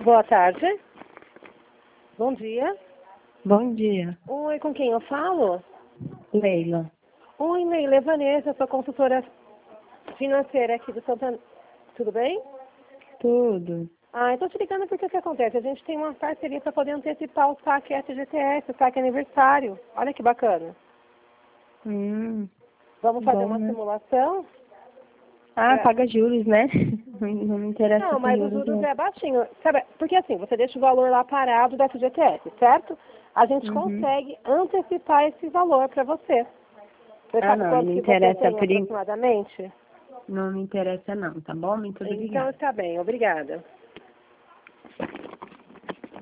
Boa tarde. Bom dia. Bom dia, Oi, com quem eu falo? Leila. Oi, Leila, é Vanessa, sou consultora financeira aqui do Santana. Tudo bem? Tudo. Eu tô te ligando porque o que acontece? A gente tem uma parceria para poder antecipar o saque FGTS, o saque aniversário. Olha que bacana. Vamos fazer Bom, uma né? simulação? Paga juros, né? Não me interessa Não, com mas os juros, juros não. é baixinho. Sabe, porque assim, você deixa o valor lá parado do FGTS, certo? A gente Uhum. consegue antecipar esse valor para você. Você sabe Não quanto me que você interessa tem aproximadamente? Não me interessa não, tá bom? Muito Então obrigada. está bem, obrigada.